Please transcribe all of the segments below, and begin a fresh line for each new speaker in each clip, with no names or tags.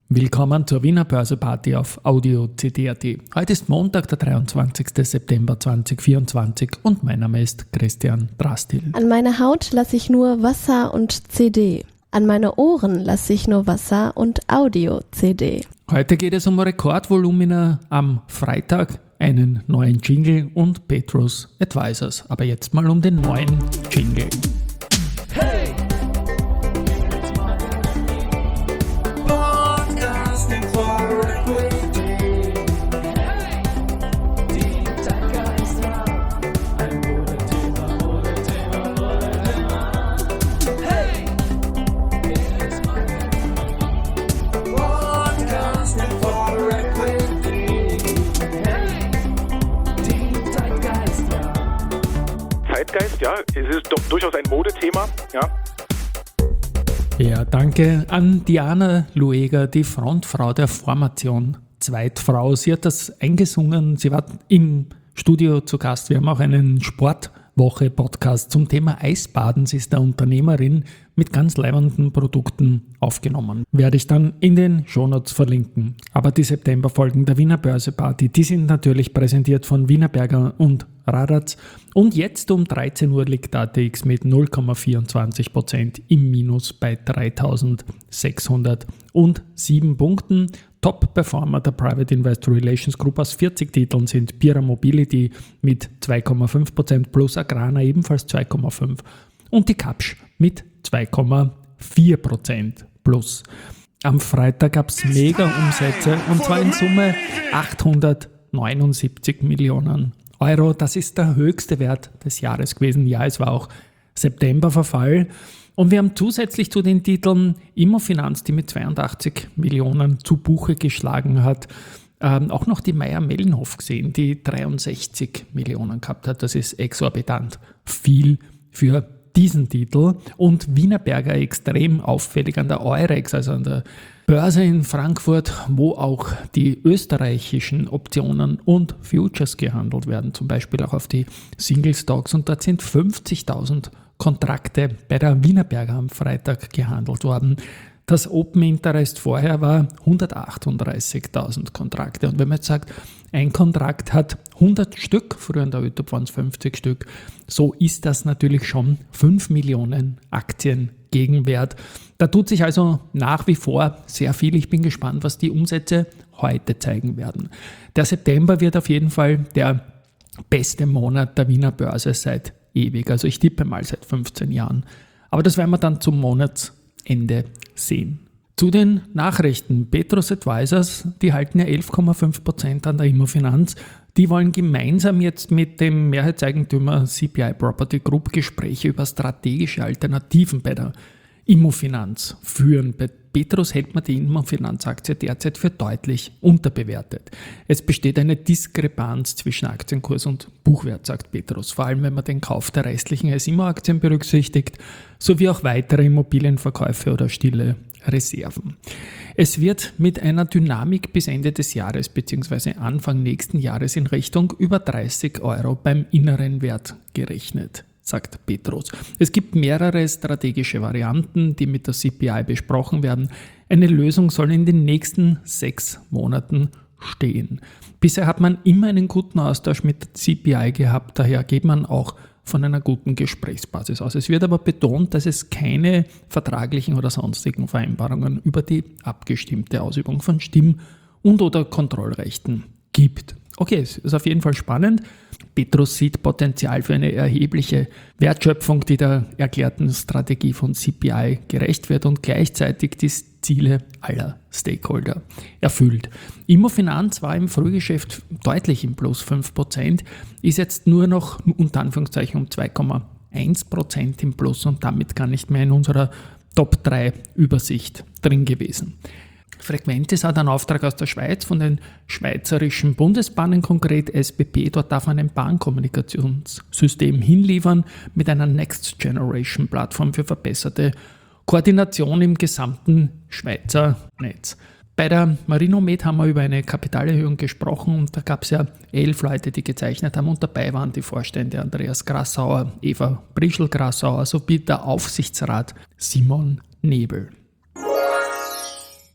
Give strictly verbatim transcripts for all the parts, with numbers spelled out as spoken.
Willkommen zur Wiener Börse-Party auf Audio C D Punkt A T. Heute ist Montag, der dreiundzwanzigster September zweitausendvierundzwanzig und mein Name ist Christian Drastil.
An meine Haut lasse ich nur Wasser und C D. An meine Ohren lasse ich nur Wasser und Audio-C D.
Heute geht es um Rekordvolumina am Freitag, einen neuen Jingle und Petrus Advisors. Aber jetzt mal um den neuen Jingle. Hey!
Zeitgeist, ja, es ist doch durchaus ein Modethema, ja.
Ja, danke an Diana Lueger, die Frontfrau der Formation Zweitfrau. Sie hat das eingesungen, sie war im Studio zu Gast. Wir haben auch einen Sportwoche-Podcast zum Thema Eisbaden. Sie ist eine Unternehmerin mit ganz leibenden Produkten aufgenommen. Werde ich dann in den Shownotes verlinken. Aber die Septemberfolgen der Wiener Börse-Party, die sind natürlich präsentiert von Wienerberger und Radatz. Und jetzt um dreizehn Uhr liegt A T X mit null Komma vierundzwanzig Prozent im Minus bei dreitausendsechshundertsieben Punkten. Top-Performer der Private Investor Relations Group aus vierzig Titeln sind Pira Mobility mit zwei Komma fünf Prozent plus Agrana ebenfalls zwei Komma fünf Prozent und die Kapsch mit zwei Komma vier Prozent plus. Am Freitag gab es Mega-Umsätze und zwar in Summe achthundertneunundsiebzig Millionen Euro. Das ist der höchste Wert des Jahres gewesen. Ja, es war auch Septemberverfall. Und wir haben zusätzlich zu den Titeln Immofinanz, die mit zweiundachtzig Millionen zu Buche geschlagen hat, ähm, auch noch die Mayr-Melnhof gesehen, die dreiundsechzig Millionen gehabt hat. Das ist exorbitant viel für diesen Titel. Und Wienerberger extrem auffällig an der Eurex, also an der Börse in Frankfurt, wo auch die österreichischen Optionen und Futures gehandelt werden, zum Beispiel auch auf die Single Stocks. Und dort sind fünfzigtausend Kontrakte bei der Wienerberger am Freitag gehandelt worden. Das Open Interest vorher war hundertachtunddreißigtausend Kontrakte. Und wenn man jetzt sagt, ein Kontrakt hat hundert Stück, früher in der ÖTOP waren es fünfzig Stück, so ist das natürlich schon fünf Millionen Aktien Gegenwert. Da tut sich also nach wie vor sehr viel. Ich bin gespannt, was die Umsätze heute zeigen werden. Der September wird auf jeden Fall der beste Monat der Wiener Börse seit ewig. Also ich tippe mal seit fünfzehn Jahren. Aber das werden wir dann zum Monatsende sehen. Zu den Nachrichten. Petrus Advisors, die halten ja elf Komma fünf Prozent an der Immofinanz. Die wollen gemeinsam jetzt mit dem Mehrheitseigentümer C P I Property Group Gespräche über strategische Alternativen bei der Immofinanz führen. Bei Petrus hält man die Immofinanz-Aktie derzeit für deutlich unterbewertet. Es besteht eine Diskrepanz zwischen Aktienkurs und Buchwert, sagt Petrus, vor allem wenn man den Kauf der restlichen S I M O-Aktien berücksichtigt, sowie auch weitere Immobilienverkäufe oder stille Reserven. Es wird mit einer Dynamik bis Ende des Jahres bzw. Anfang nächsten Jahres in Richtung über dreißig Euro beim inneren Wert gerechnet, sagt Petrus. Es gibt mehrere strategische Varianten, die mit der C P I besprochen werden. Eine Lösung soll in den nächsten sechs Monaten stehen. Bisher hat man immer einen guten Austausch mit der C P I gehabt, daher geht man auch von einer guten Gesprächsbasis aus. Es wird aber betont, dass es keine vertraglichen oder sonstigen Vereinbarungen über die abgestimmte Ausübung von Stimm- und oder Kontrollrechten gibt. Okay, es ist auf jeden Fall spannend. Petrus sieht Potenzial für eine erhebliche Wertschöpfung, die der erklärten Strategie von C P I gerecht wird und gleichzeitig die Ziele aller Stakeholder erfüllt. Immofinanz war im Frühgeschäft deutlich im Plus fünf Prozent, ist jetzt nur noch unter Anführungszeichen um zwei Komma eins Prozent im Plus und damit gar nicht mehr in unserer Top drei Übersicht drin gewesen. Frequentis hat einen Auftrag aus der Schweiz von den schweizerischen Bundesbahnen, konkret S B B. Dort darf man ein Bahnkommunikationssystem hinliefern mit einer Next Generation Plattform für verbesserte Koordination im gesamten Schweizer Netz. Bei der Marinomed haben wir über eine Kapitalerhöhung gesprochen und da gab es ja elf Leute, die gezeichnet haben und dabei waren die Vorstände Andreas Grassauer, Eva Brischl-Grassauer sowie der Aufsichtsrat Simon Nebel.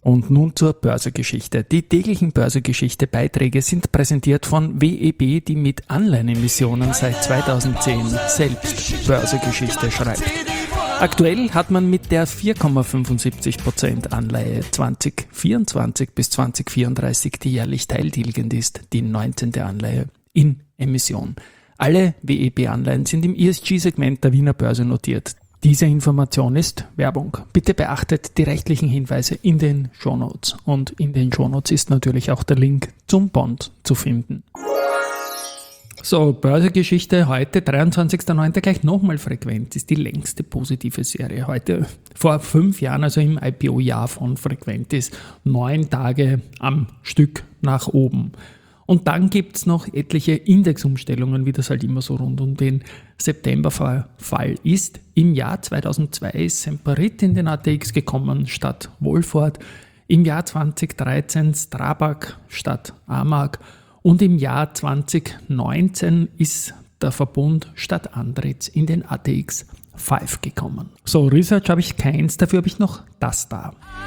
Und nun zur Börsegeschichte. Die täglichen Börsegeschichte-Beiträge sind präsentiert von W E B, die mit Anleihenemissionen seit zweitausendzehn selbst Börsegeschichte schreibt. Aktuell hat man mit der vier Komma fünfundsiebzig Prozent Anleihe zwanzig vierundzwanzig bis zwanzig vierunddreißig, die jährlich teiltilgend ist, die neunzehnte Anleihe in Emission. Alle W E B-Anleihen sind im E S G-Segment der Wiener Börse notiert. Diese Information ist Werbung. Bitte beachtet die rechtlichen Hinweise in den Shownotes. Und in den Shownotes ist natürlich auch der Link zum Bond zu finden. So, Börsegeschichte heute, dreiundzwanzigster neunter gleich nochmal Frequenz, ist die längste positive Serie. Heute, vor fünf Jahren, also im I P O-Jahr von Frequentis, neun Tage am Stück nach oben. Und dann gibt es noch etliche Indexumstellungen, wie das halt immer so rund um den Septemberverfall ist. Im Jahr zweitausendzwei ist Semperit in den A T X gekommen statt Wolford. Im Jahr zweitausenddreizehn Strabag statt Amag. Und im Jahr zweitausendneunzehn ist der Verbund statt Andritz in den A T X fünf gekommen. So, Research habe ich keins, dafür habe ich noch das da.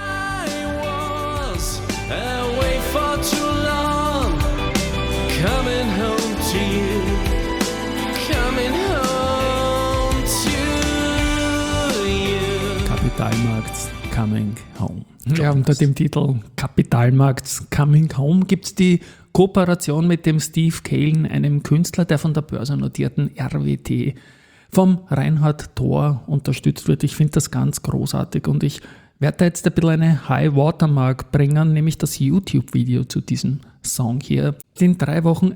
Coming home to you, coming home to you.
Kapitalmarkts Coming Home. Ja, unter dem Titel Kapitalmarkts Coming Home gibt es die Kooperation mit dem Steve Kalen, einem Künstler, der von der börsennotierten R W T vom Reinhard Thor unterstützt wird. Ich finde das ganz großartig und ich werde da jetzt ein bisschen eine High Watermark bringen, nämlich das YouTube-Video zu diesem Song hier. In drei Wochen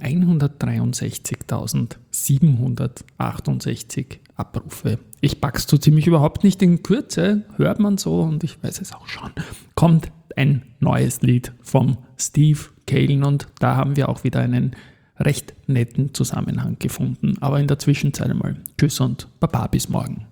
hundertdreiundsechzigtausendsiebenhundertachtundsechzig Abrufe. Ich pack's so ziemlich überhaupt nicht in Kürze, hört man so und ich weiß es auch schon. Kommt ein neues Lied vom Steve Kalen und da haben wir auch wieder einen recht netten Zusammenhang gefunden. Aber in der Zwischenzeit einmal Tschüss und Baba bis morgen.